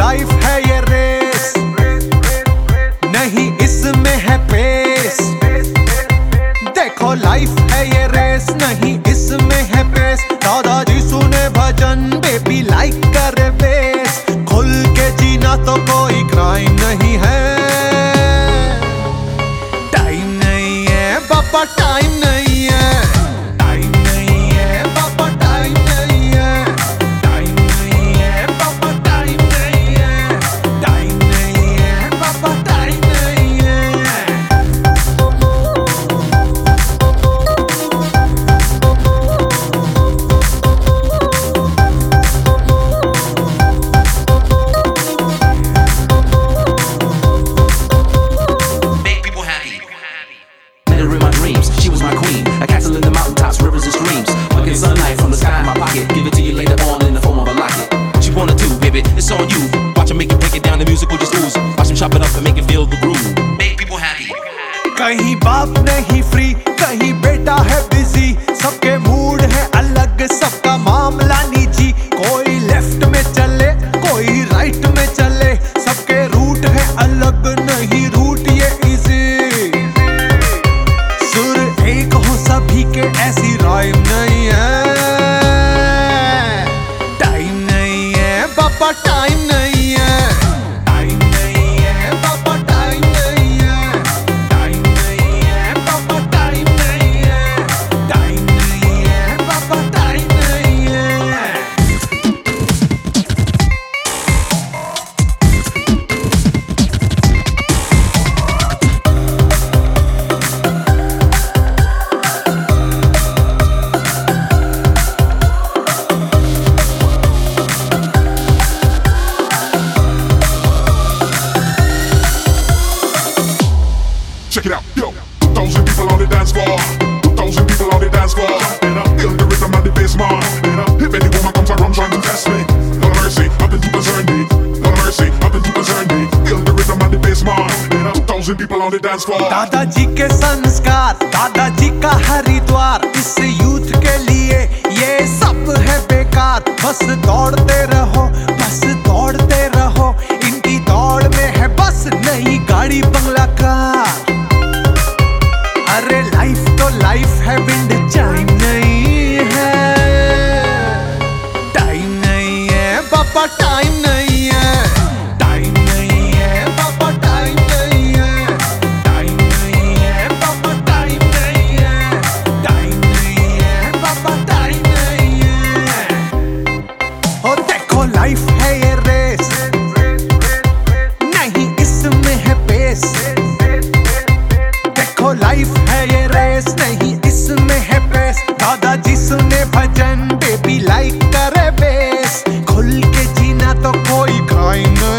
Life है ये race, नहीं इसमें है पेस। देखो लाइफ है ये रेस, नहीं इसमें है पेस। दादाजी सुने भजन, बेबी लाइक करे बेस। खुल के जीना तो कोई क्राइम नहीं है। टाइम नहीं है पापा, टाइम नहीं है, टाइम नहीं है पापा, टाइम नहीं है, टाइम नहीं है पापा, टाइम नहीं है, टाइम नहीं है पापा, टाइम नहीं है। Make people happy. Met her in my dreams, she was my queen. A castle in the mountaintops, rivers and streams. Fucking sunlight from the sky in my pocket. Give it to you later on in the form of a locket. She wanted to, baby, it's on you. Watch her make it, break it down, the music will just ooze. Watch him chop it up and make it feel the groove. Make people happy. कहीं बाप नहीं free, कहीं बेटा है busy. सबके mood है अलग, सबका मामला निजी। कोई लेफ्ट में चले, कोई राइट में चले। सबके रूट है अलग, नहीं रूट ये इजी। सुर एक हो सभी के, ऐसी राइम नहीं है। टाइम नहीं है पापा, टाइम नहीं है, टाइम नहीं है पापा, टाइम नहीं है, टाइम नहीं है पापा, टाइम नहीं है, टाइम नहीं है पापा, टाइम नहीं है। Check it out, yo. 2,000 people on the dance floor. 2,000 people on the dance floor. Feel the rhythm and the bass, man. If any woman comes around trying to test me, Lord of mercy, nothing to concern me. Lord of mercy, nothing to concern me. Feel the rhythm and the bass, man. 2,000 people on the dance floor. दादाजी के संस्कार, दादाजी का हरिद्वार। इस youth के लिए ये सब है बेकार। बस दौड़ते रहो, बस दौड़ते रहो। इनकी दौड़ में है बस नई गाड़ी बंगला कार। अरे लाइफ तो लाइफ है, विंड चाइम नहीं है। टाइम नहीं है पापा, टाइम नहीं है, टाइम नहीं है पापा, टाइम नहीं है, टाइम नहीं है पापा, टाइम नहीं है, टाइम नहीं है पापा, टाइम नहीं है। ओ देखो लाइफ है ये रेस, नहीं इसमें है पेस। देखो लाइफ है ये रेस, नहीं इसमें है पेस। दादाजी सुने भजन, बेबी लाइक करे बेस। खुल के जीना तो कोई क्राइम नहीं।